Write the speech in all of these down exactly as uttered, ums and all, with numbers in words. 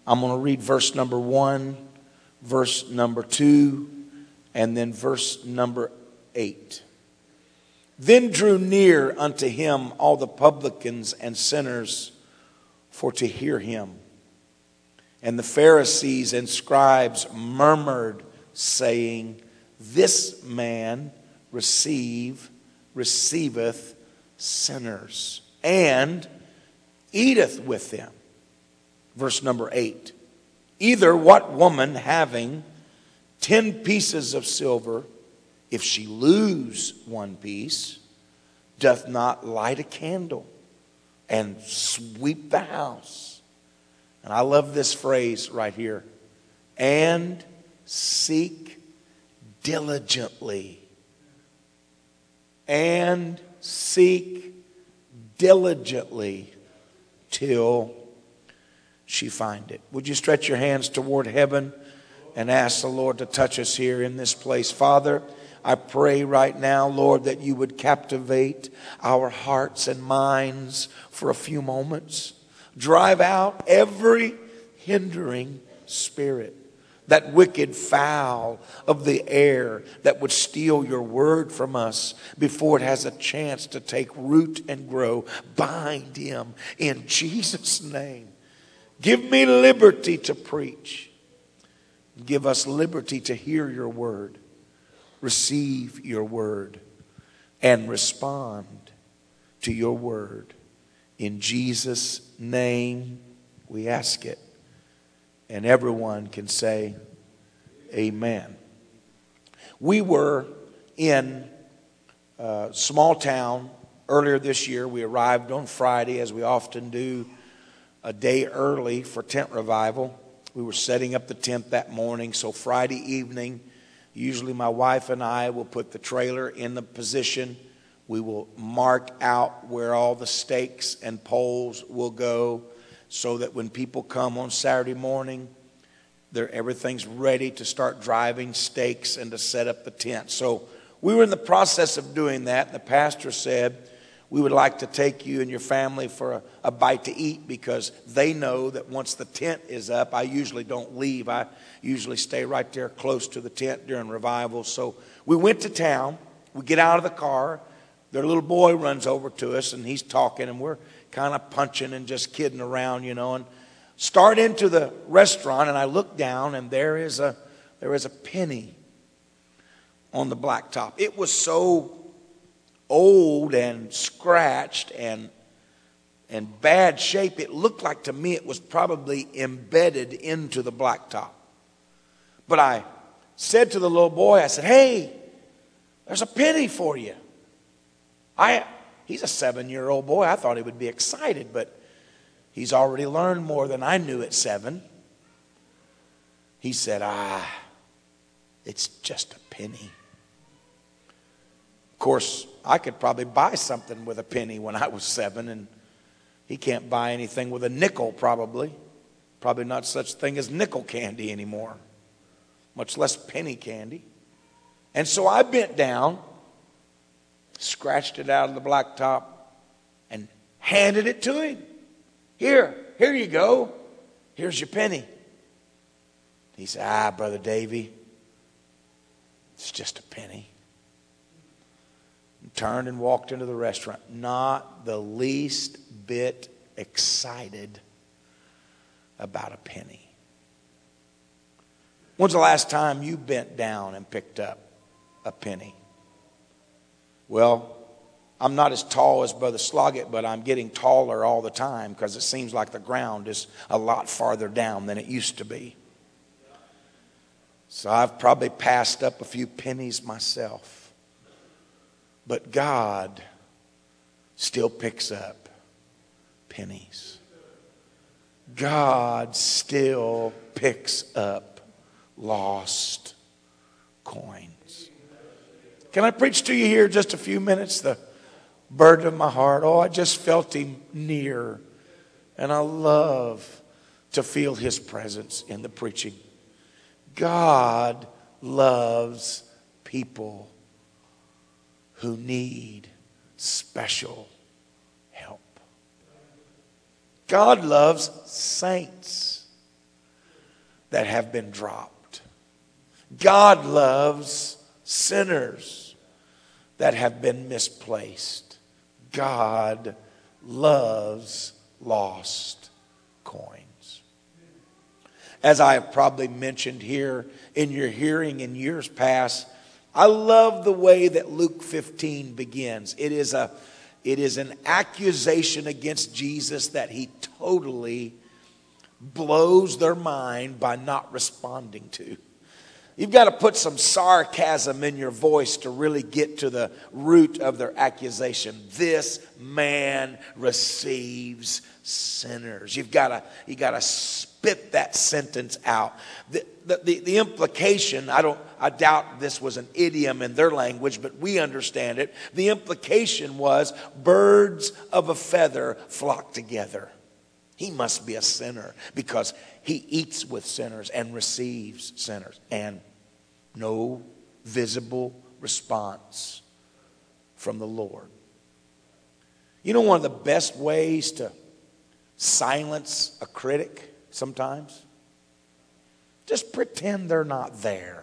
I'm going to read verse number one, verse number two, and then verse number eight. Then drew near unto him all the publicans and sinners for to hear him. And the Pharisees and scribes murmured, saying, This man receive, receiveth sinners, and eateth with them. Verse number eight. Either what woman having ten pieces of silver, if she lose one piece, doth not light a candle and sweep the house? And I love this phrase right here. And seek diligently. And seek diligently till she find it. Would you stretch your hands toward heaven and ask the Lord to touch us here in this place? Father, I pray right now, Lord, that you would captivate our hearts and minds for a few moments. Drive out every hindering spirit, that wicked fowl of the air that would steal your word from us before it has a chance to take root and grow. Bind him in Jesus' name. Give me liberty to preach. Give us liberty to hear your word, receive your word, and respond to your word. In Jesus' name we ask it. And everyone can say, amen. We were in a small town earlier this year. We arrived on Friday, as we often do, a day early for tent revival. We were setting up the tent that morning, so Friday evening, usually my wife and I will put the trailer in the position. We will mark out where all the stakes and poles will go, so that when people come on Saturday morning, they're, everything's ready to start driving stakes and to set up the tent. So we were in the process of doing that. The pastor said, we would like to take you and your family for a, a bite to eat, because they know that once the tent is up, I usually don't leave. I usually stay right there close to the tent during revival. So we went to town. We get out of the car. Their little boy runs over to us, and he's talking, and we're kind of punching and just kidding around, you know, and start into the restaurant, and I look down, and there is a there is a penny on the blacktop. It was so old and scratched and and bad shape, it looked like to me it was probably embedded into the blacktop. But I said to the little boy, I said, hey, there's a penny for you. I He's a seven-year-old boy. I thought he would be excited, but he's already learned more than I knew at seven. He said, ah, it's just a penny. Of course, I could probably buy something with a penny when I was seven, and he can't buy anything with a nickel probably. Probably not such thing as nickel candy anymore, much less penny candy. And so I bent down, scratched it out of the blacktop, and handed it to him. Here, here you go. Here's your penny. He said, ah, Brother Davy, it's just a penny. And turned and walked into the restaurant, not the least bit excited about a penny. When's the last time you bent down and picked up a penny? Well, I'm not as tall as Brother Sloggett, but I'm getting taller all the time, because it seems like the ground is a lot farther down than it used to be. So I've probably passed up a few pennies myself. But God still picks up pennies. God still picks up lost coins. Can I preach to you here just a few minutes? The burden of my heart. Oh, I just felt him near. And I love to feel his presence in the preaching. God loves people who need special help. God loves saints that have been dropped. God loves sinners that have been misplaced. God loves lost coins. As I have probably mentioned here in your hearing in years past, I love the way that Luke fifteen begins. It is a, it is an accusation against Jesus that he totally blows their mind by not responding to. You've got to put some sarcasm in your voice to really get to the root of their accusation. This man receives sinners. You've got to, you got to spit that sentence out. The, the, the, the implication, I don't, I doubt this was an idiom in their language, but we understand it. The implication was birds of a feather flock together. He must be a sinner because he eats with sinners and receives sinners. And no visible response from the Lord. You know one of the best ways to silence a critic sometimes? Just pretend they're not there.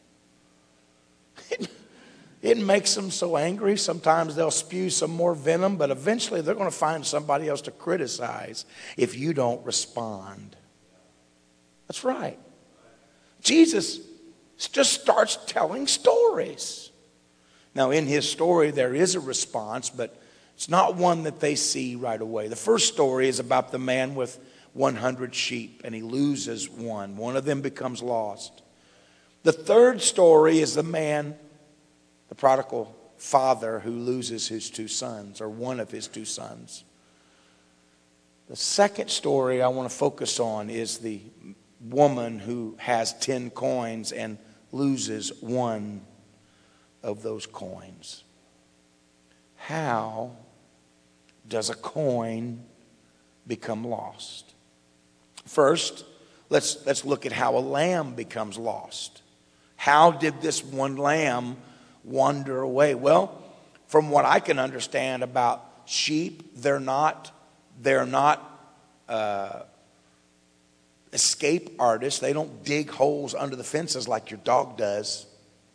It, it makes them so angry. Sometimes they'll spew some more venom, but eventually they're going to find somebody else to criticize if you don't respond. That's right. Jesus just starts telling stories. Now, in his story, there is a response, but it's not one that they see right away. The first story is about the man with one hundred sheep, and he loses one. One of them becomes lost. The third story is the man, the prodigal father, who loses his two sons, or one of his two sons. The second story I want to focus on is the woman who has ten coins and loses one of those coins. How does a coin become lost? First, let's, let's look at how a lamb becomes lost. How did this one lamb wander away? Well, from what I can understand about sheep, they're not, they're not uh, escape artists. They don't dig holes under the fences like your dog does.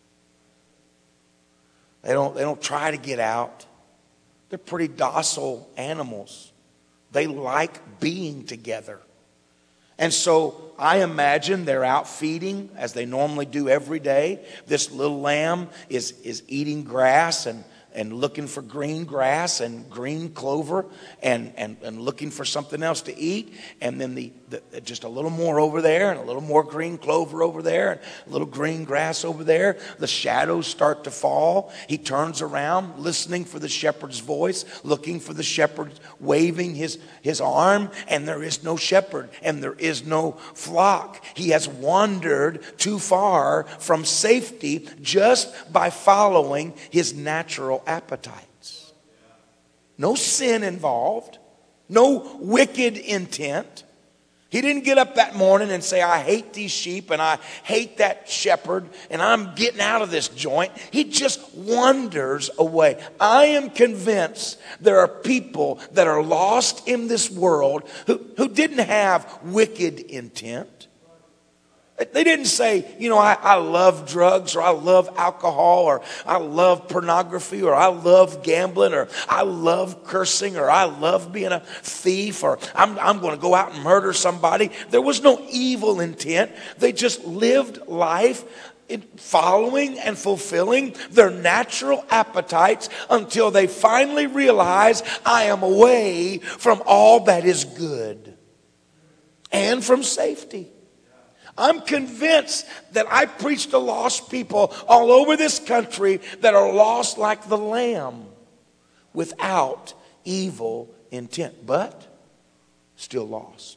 They don't, they don't try to get out. They're pretty docile animals. They like being together. And so I imagine they're out feeding as they normally do every day. This little lamb is, is eating grass and, and looking for green grass and green clover and, and, and looking for something else to eat. And then the, the just a little more over there and a little more green clover over there and a little green grass over there. The shadows start to fall. He turns around listening for the shepherd's voice, looking for the shepherd waving his, his arm, and there is no shepherd and there is no flock. He has wandered too far from safety just by following his natural appetites. No sin involved. No wicked intent. He didn't get up that morning and say, I hate these sheep and I hate that shepherd and I'm getting out of this joint. He just wanders away. I am convinced there are people that are lost in this world who, who didn't have wicked intent. They didn't say, you know, I, I love drugs or I love alcohol or I love pornography or I love gambling or I love cursing or I love being a thief or I'm, I'm going to go out and murder somebody. There was no evil intent. They just lived life in following and fulfilling their natural appetites until they finally realize I am away from all that is good and from safety. I'm convinced that I preach to lost people all over this country that are lost like the lamb without evil intent, but still lost.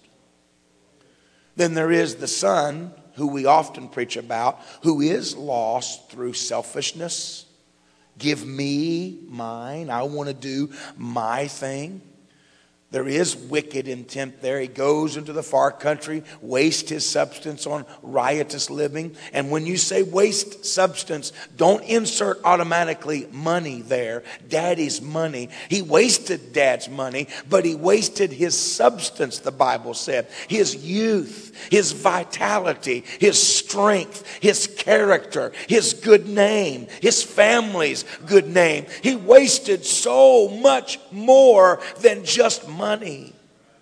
Then there is the son who we often preach about, who is lost through selfishness. Give me mine. I want to do my thing. There is wicked intent there. He goes into the far country, wastes his substance on riotous living. And when you say waste substance, don't insert automatically money there. Daddy's money. He wasted dad's money, but he wasted his substance, the Bible said. His youth, his vitality, his strength, his character, his good name, his family's good name. He wasted so much more than just money. Money.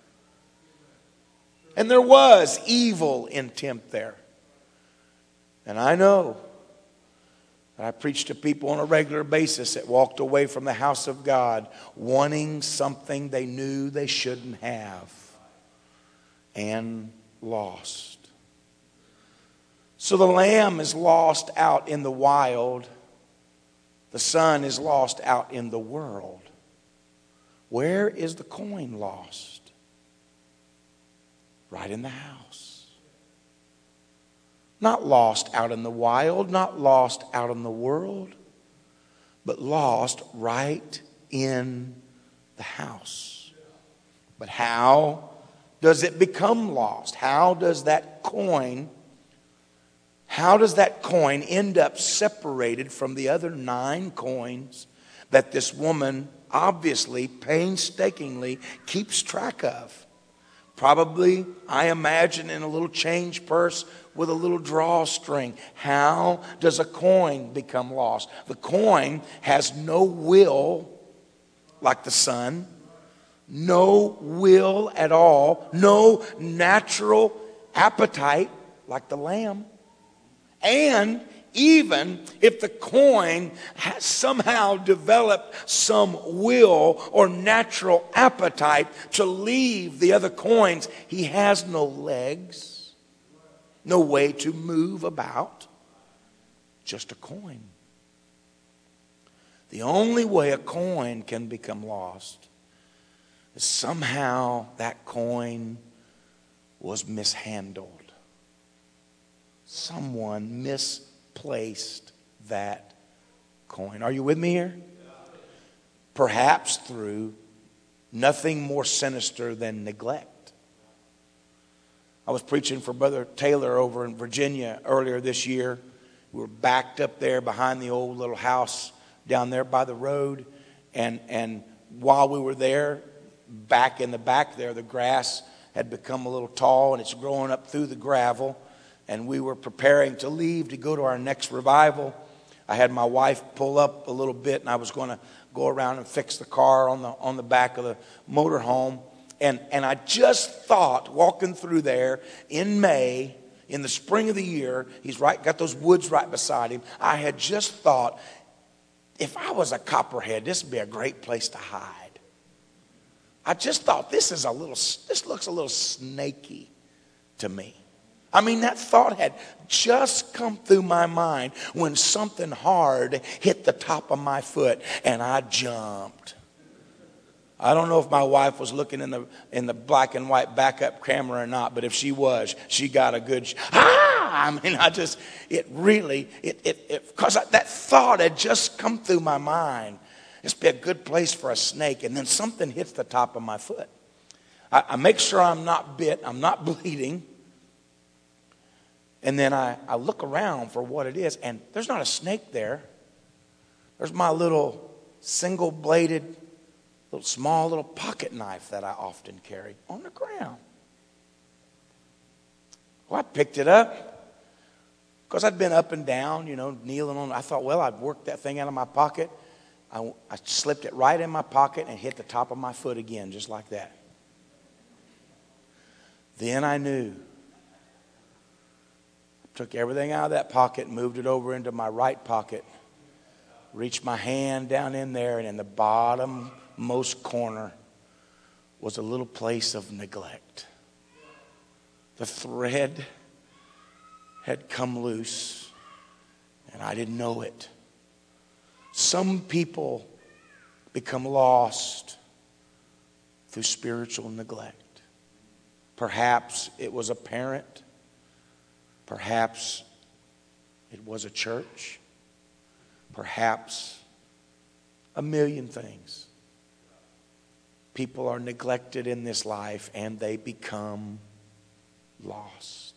And there was evil intent there. And I know that I preach to people on a regular basis that walked away from the house of God wanting something they knew they shouldn't have and lost. So the lamb is lost out in the wild. The son is lost out in the world. Where is the coin lost? Right in the house. Not lost out in the wild, not lost out in the world, but lost right in the house. But how does it become lost? How does that coin, how does that coin end up separated from the other nine coins that this woman obviously, painstakingly keeps track of? Probably, I imagine, in a little change purse with a little drawstring. How does a coin become lost? The coin has no will like the son, no will at all, no natural appetite like the lamb. And even if the coin has somehow developed some will or natural appetite to leave the other coins, he has no legs, no way to move about, just a coin. The only way a coin can become lost is somehow that coin was mishandled. Someone mishandled. Placed that coin. Are you with me here? Perhaps through nothing more sinister than neglect. I was preaching for Brother Taylor over in Virginia earlier this year. We were backed up there behind the old little house down there by the road. And, and while we were there, back in the back there, the grass had become a little tall and it's growing up through the gravel. And we were preparing to leave to go to our next revival. I had my wife pull up a little bit, and I was going to go around and fix the car on the on the back of the motorhome. And, and I just thought, walking through there in May, in the spring of the year, he's right, got those woods right beside him. I had just thought, if I was a copperhead, this would be a great place to hide. I just thought, this is a little, this looks a little snaky to me. I mean, that thought had just come through my mind when something hard hit the top of my foot and I jumped. I don't know if my wife was looking in the in the black and white backup camera or not, but if she was, she got a good, ah! I mean, I just, it really, it, it, it, because that thought had just come through my mind. This would be a good place for a snake, and then something hits the top of my foot. I, I make sure I'm not bit, I'm not bleeding. And then I, I look around for what it is, and there's not a snake there. There's my little single-bladed, little small little pocket knife that I often carry on the ground. Well, I picked it up because I'd been up and down, you know, kneeling on it. I thought, well, I'd worked that thing out of my pocket. I, I slipped it right in my pocket and hit the top of my foot again, just like that. Then I knew. Took everything out of that pocket, moved it over into my right pocket, reached my hand down in there, and in the bottommost corner was a little place of neglect. The thread had come loose, and I didn't know it. Some people become lost through spiritual neglect. Perhaps it was a parent. Perhaps it was a church. Perhaps a million things. People are neglected in this life and they become lost.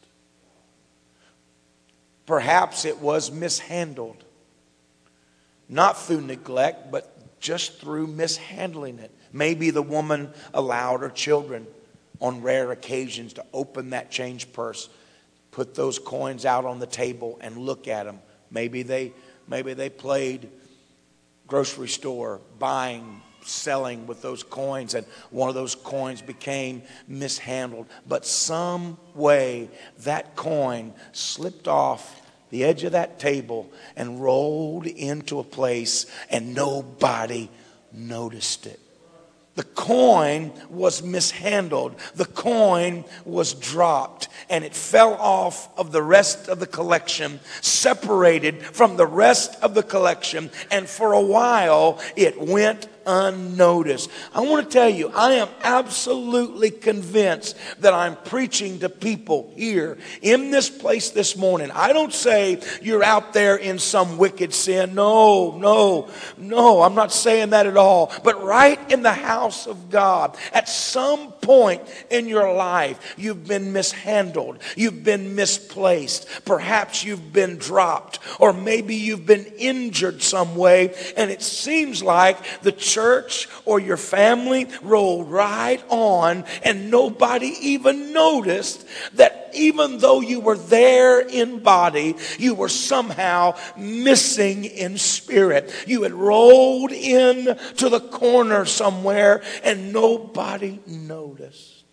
Perhaps it was mishandled. Not through neglect, but just through mishandling it. Maybe the woman allowed her children on rare occasions to open that change purse, put those coins out on the table and look at them. Maybe they, maybe they played grocery store, buying, selling with those coins, and one of those coins became mishandled. But some way that coin slipped off the edge of that table and rolled into a place and nobody noticed it. The coin was mishandled. The coin was dropped and it fell off of the rest of the collection, separated from the rest of the collection, and for a while it went unnoticed. I want to tell you, I am absolutely convinced that I'm preaching to people here in this place this morning. I don't say you're out there in some wicked sin. No, no, no, I'm not saying that at all. But right in the house of God, at some point in your life, you've been mishandled. You've been misplaced. Perhaps you've been dropped, or maybe you've been injured some way, and it seems like the church or your family rolled right on and nobody even noticed that even though you were there in body, you were somehow missing in spirit. You had rolled in to the corner somewhere and nobody noticed.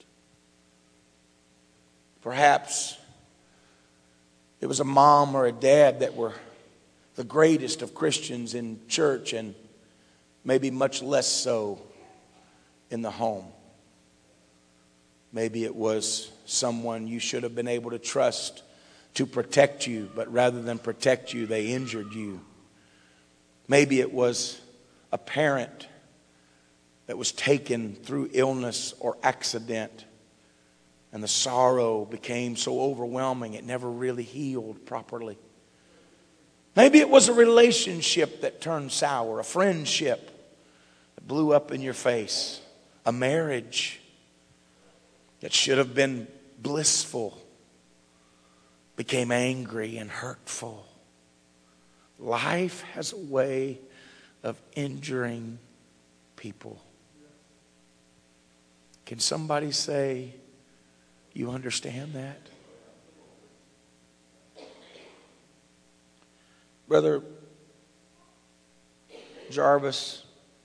Perhaps it was a mom or a dad that were the greatest of Christians in church and maybe much less so in the home. Maybe it was someone you should have been able to trust to protect you, but rather than protect you, they injured you. Maybe it was a parent that was taken through illness or accident, and the sorrow became so overwhelming it never really healed properly. Maybe it was a relationship that turned sour, a friendship that blew up in your face, a marriage that should have been blissful became angry and hurtful. Life has a way of injuring people. Can somebody say, you understand that? Brother Jarvis,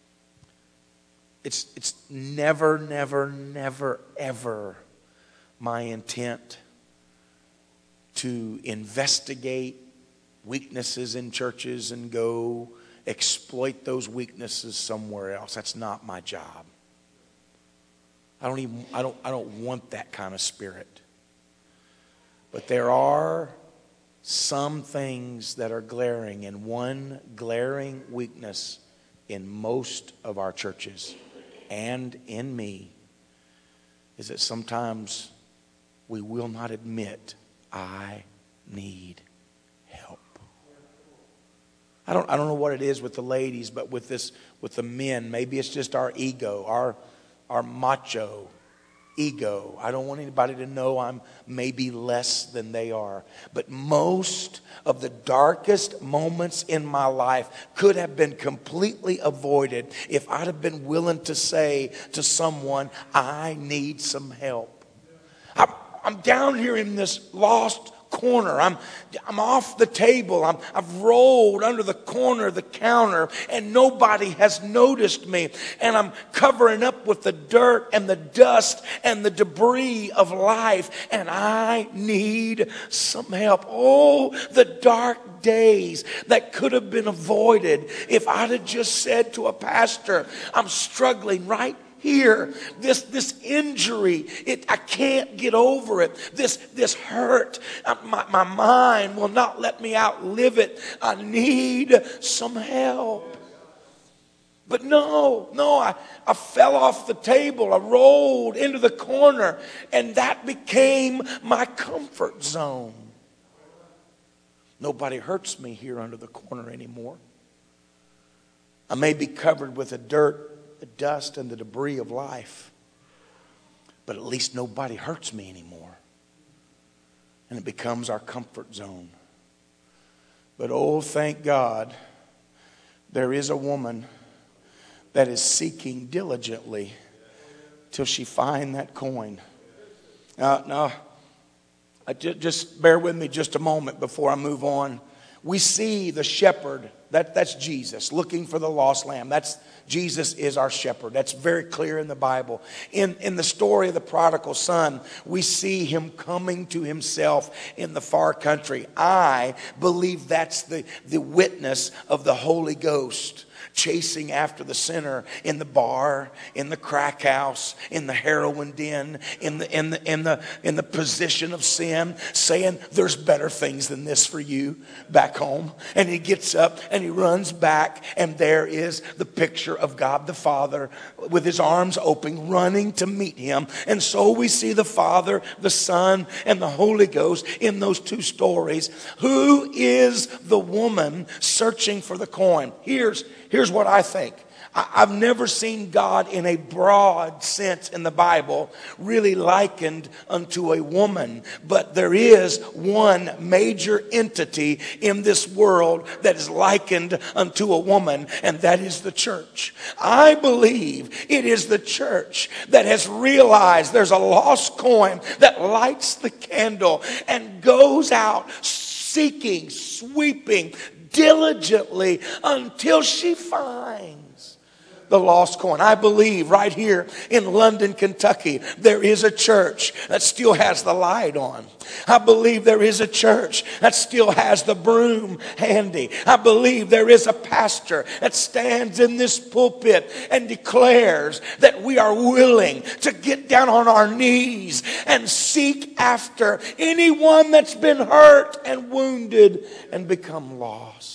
it's it's never, never, never, ever my intent to investigate weaknesses in churches and go exploit those weaknesses somewhere else. That's not my job. I don't even I don't I don't want that kind of spirit. But there are some things that are glaring, and one glaring weakness in most of our churches and in me is that sometimes we will not admit, I need help. I don't I don't know what it is with the ladies, but with this with the men, maybe it's just our ego, our our macho ego. I don't want anybody to know I'm maybe less than they are. But most of the darkest moments in my life could have been completely avoided if I'd have been willing to say to someone, I need some help. I'm, I'm down here in this lost corner. I'm I'm off the table. I'm, I've rolled under the corner of the counter and nobody has noticed me. And I'm covering up with the dirt and the dust and the debris of life. And I need some help. Oh, the dark days that could have been avoided if I'd have just said to a pastor, I'm struggling right here, this this injury, it I can't get over it. This this hurt, uh, my, my mind will not let me outlive it. I need some help. But no, no, I, I fell off the table. I rolled into the corner, and that became my comfort zone. Nobody hurts me here under the corner anymore. I may be covered with a dirt the dust and the debris of life. But at least nobody hurts me anymore. And it becomes our comfort zone. But oh, thank God, there is a woman that is seeking diligently till she find that coin. Now, now I just, just bear with me just a moment before I move on. We see the shepherd, that, that's Jesus, looking for the lost lamb. That's Jesus is our shepherd. That's very clear in the Bible. In, in the story of the prodigal son, we see him coming to himself in the far country. I believe that's the, the witness of the Holy Ghost chasing after the sinner in the bar, in the crack house, in the heroin den, in the in the in the in the position of sin, saying there's better things than this for you back home. And he gets up and he runs back, and there is the picture of God the Father with his arms open, running to meet him. And so we see the Father, the Son, and the Holy Ghost in those two stories. Who is the woman searching for the coin? Here's Here's what I think. I've never seen God in a broad sense in the Bible really likened unto a woman. But there is one major entity in this world that is likened unto a woman, and that is the church. I believe it is the church that has realized there's a lost coin that lights the candle and goes out seeking, sweeping, diligently until she finds the lost coin. I believe right here in London, Kentucky, there is a church that still has the light on. I believe there is a church that still has the broom handy. I believe there is a pastor that stands in this pulpit and declares that we are willing to get down on our knees and seek after anyone that's been hurt and wounded and become lost.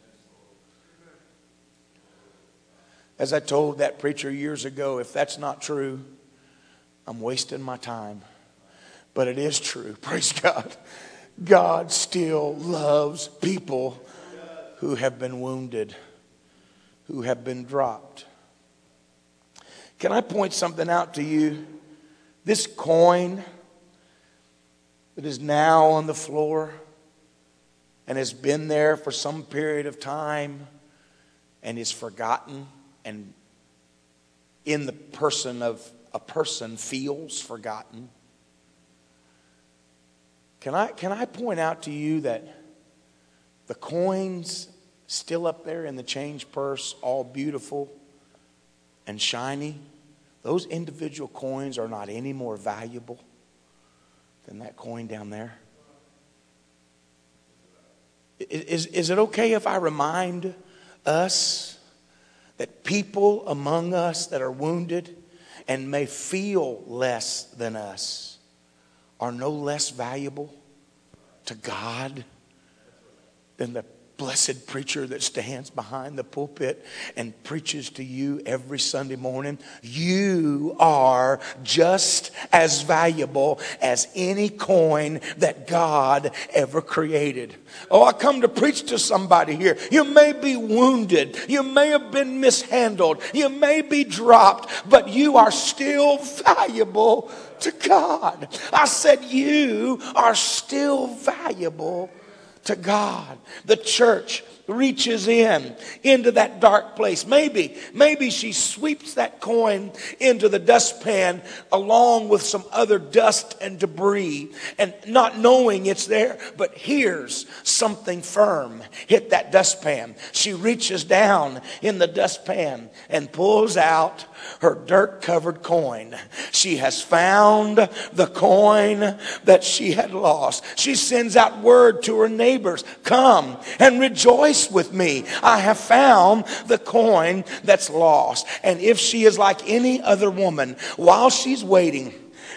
As I told that preacher years ago, if that's not true, I'm wasting my time. But it is true. Praise God. God still loves people who have been wounded, who have been dropped. Can I point something out to you? This coin that is now on the floor and has been there for some period of time and is forgotten, and in the person of a person feels forgotten. Can I, can I point out to you that the coins still up there in the change purse, all beautiful and shiny, those individual coins are not any more valuable than that coin down there? Is, is it okay if I remind us that people among us that are wounded and may feel less than us are no less valuable to God than the blessed preacher that stands behind the pulpit and preaches to you every Sunday morning? You are just as valuable as any coin that God ever created. Oh, I come to preach to somebody here. You may be wounded. You may have been mishandled. You may be dropped, but you are still valuable to God. I said you are still valuable to God. The church reaches in into that dark place. Maybe, maybe she sweeps that coin into the dustpan along with some other dust and debris, and not knowing it's there, but hears something firm hit that dustpan. She reaches down in the dustpan and pulls out her dirt-covered coin. She has found the coin that she had lost. She sends out word to her neighbors, "Come and rejoice with me. I have found the coin that's lost." And if she is like any other woman, while she's waiting,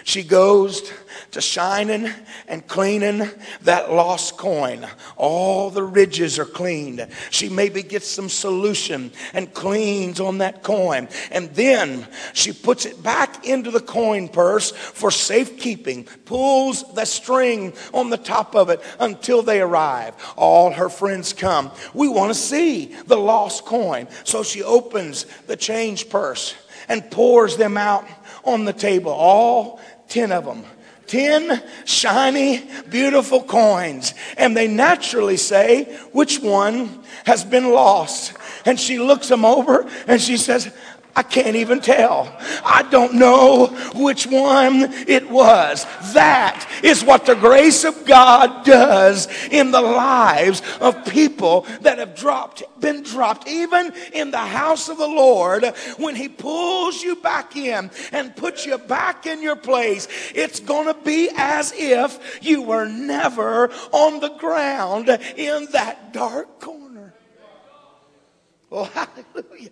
She goes to shining and cleaning that lost coin. All the ridges are cleaned. She maybe gets some solution and cleans on that coin. And then she puts it back into the coin purse for safekeeping. Pulls the string on the top of it until they arrive. All her friends come. We want to see the lost coin. So she opens the change purse and pours them out on the table. All ten of them. Ten shiny, beautiful coins. And they naturally say, which one has been lost? And she looks them over and she says, I can't even tell. I don't know which one it was. That is what the grace of God does in the lives of people that have dropped, been dropped, even in the house of the Lord. When He pulls you back in and puts you back in your place, it's going to be as if you were never on the ground in that dark corner. Oh, hallelujah.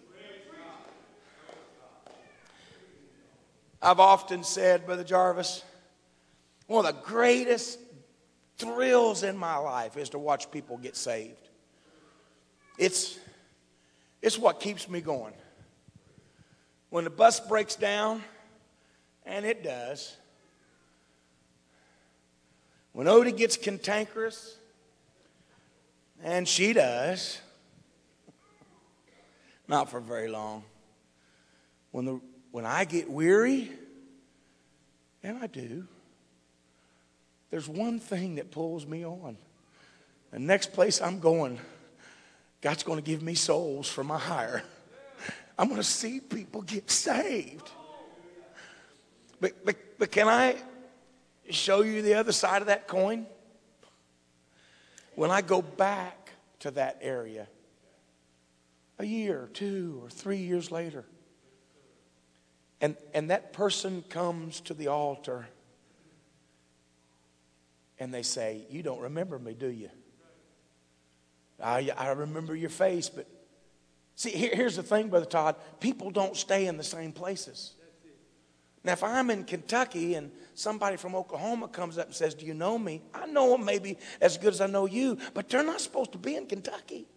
I've often said, Brother Jarvis, one of the greatest thrills in my life is to watch people get saved. It's, it's what keeps me going. When the bus breaks down, and it does, when Odie gets cantankerous, and she does, not for very long, when the When I get weary, and I do, there's one thing that pulls me on. The next place I'm going, God's going to give me souls for my hire. I'm going to see people get saved. But, but, but can I show you the other side of that coin? When I go back to that area, a year, or two, or three years later, And, and that person comes to the altar and they say, you don't remember me, do you? I, I remember your face, but see, here, here's the thing, Brother Todd. People don't stay in the same places. Now, if I'm in Kentucky and somebody from Oklahoma comes up and says, do you know me? I know them maybe as good as I know you, but they're not supposed to be in Kentucky.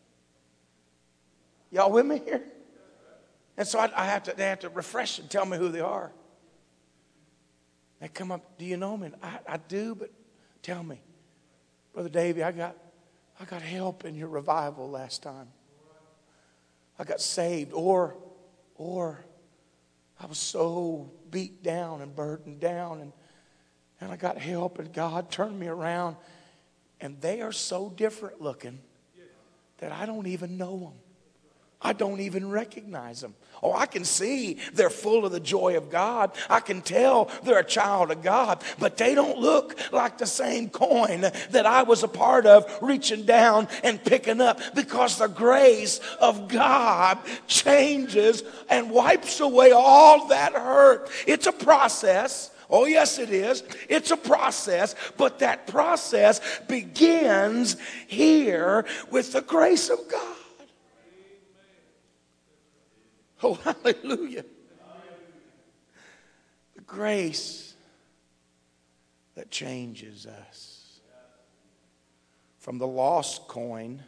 Y'all with me here? And so I, I have to, they have to refresh and tell me who they are. They come up, do you know me? I, I do, but tell me. Brother Davey, I got, I got help in your revival last time. I got saved. Or, or I was so beat down and burdened down. And, and I got help and God turned me around. And they are so different looking that I don't even know them. I don't even recognize them. Oh, I can see they're full of the joy of God. I can tell they're a child of God. But they don't look like the same coin that I was a part of reaching down and picking up, because the grace of God changes and wipes away all that hurt. It's a process. Oh, yes, it is. It's a process. But that process begins here with the grace of God. Oh, hallelujah. The grace that changes us from the lost coin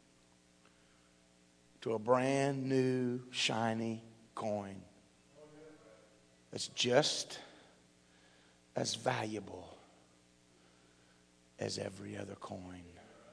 to a brand new, shiny coin that's just as valuable as every other coin.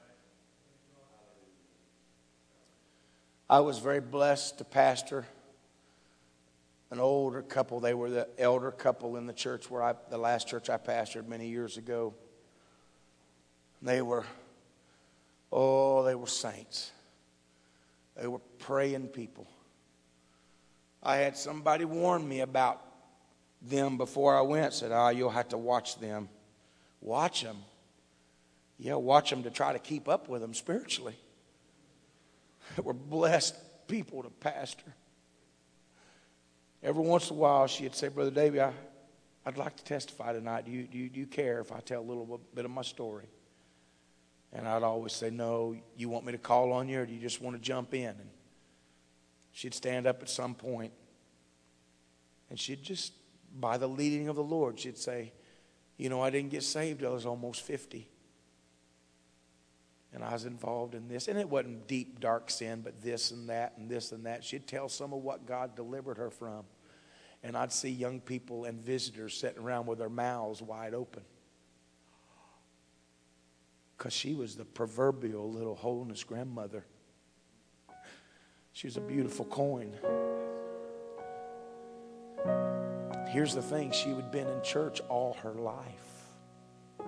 I was very blessed to pastor an older couple. They were the elder couple in the church where I, the last church I pastored many years ago. They were, oh, they were saints. They were praying people. I had somebody warn me about them before I went. Said, oh, you'll have to watch them. Watch them. Yeah, watch them to try to keep up with them spiritually. They were blessed people to pastor. Every once in a while, she'd say, Brother Davey, I, I'd like to testify tonight. Do you, do, you, do you care if I tell a little bit of my story? And I'd always say, no, you want me to call on you, or do you just want to jump in? And she'd stand up at some point, and she'd just by the leading of the Lord, she'd say, you know, I didn't get saved till I was almost fifty. And I was involved in this. And it wasn't deep, dark sin, but this and that and this and that. She'd tell some of what God delivered her from. And I'd see young people and visitors sitting around with their mouths wide open. Because she was the proverbial little holiness grandmother. She was a beautiful coin. Here's the thing, she had been in church all her life.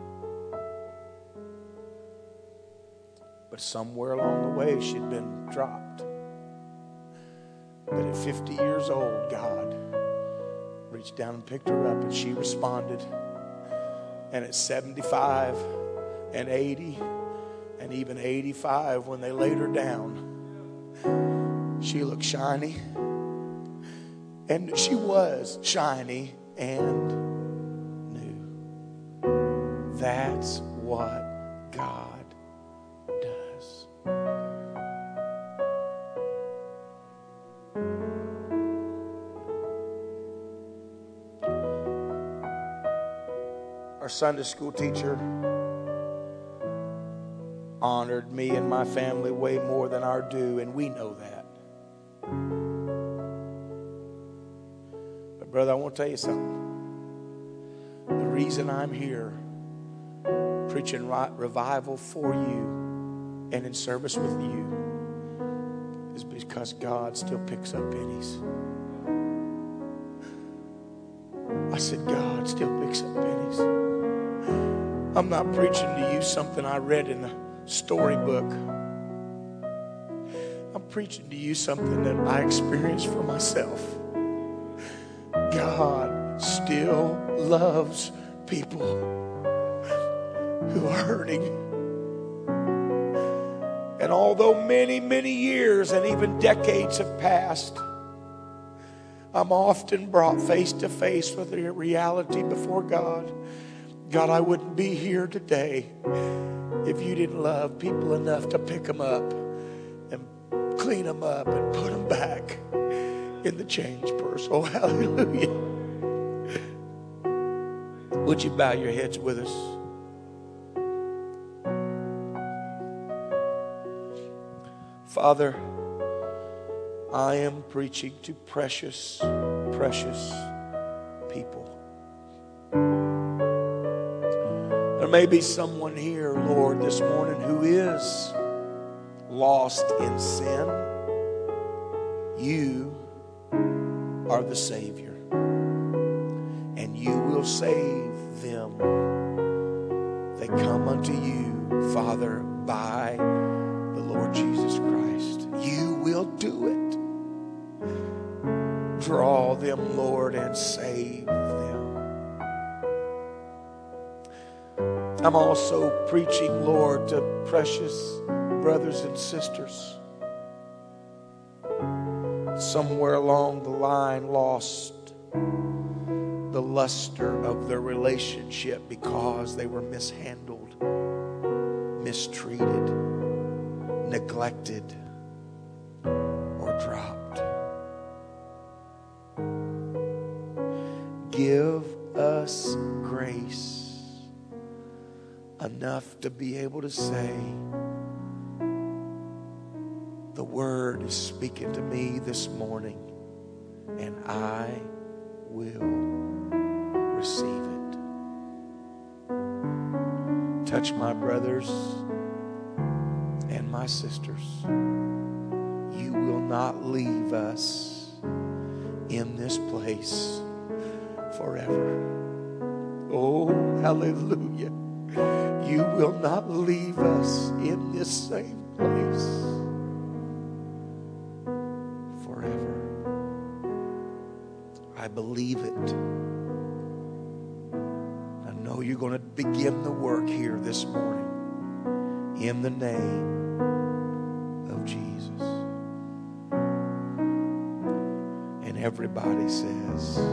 But somewhere along the way, she'd been dropped. But at fifty years old, God reached down and picked her up, and she responded. And at seventy-five and eighty and even eighty-five, when they laid her down, she looked shiny. And she was shiny and new. That's what God does. Our Sunday school teacher honored me and my family way more than our due, and we know that. Brother, I want to tell you something. The reason I'm here preaching revival for you and in service with you is because God still picks up pennies. I said, God still picks up pennies. I'm not preaching to you something I read in the storybook. I'm preaching to you something that I experienced for myself. God still loves people who are hurting. And although many, many years and even decades have passed, I'm often brought face to face with the reality before God. God, I wouldn't be here today if you didn't love people enough to pick them up and clean them up and put them back in the change purse. Oh, hallelujah. Would you bow your heads with us? Father, I am preaching to precious, precious people. There may be someone here, Lord, this morning who is lost in sin. You are the Savior, and you will save them. They come unto you, Father, by the Lord Jesus Christ. You will do it. Draw them, Lord, and save them. I'm also preaching, Lord, to precious brothers and sisters somewhere along the line lost the luster of their relationship because they were mishandled, mistreated, neglected, or dropped. Give us grace enough to be able to say, the word is speaking to me this morning, and I will receive it. Touch my brothers and my sisters. You will not leave us in this place forever. Oh, hallelujah. You will not leave us in this same place forever. I believe it. I know you're going to begin the work here this morning in the name of Jesus. And everybody says,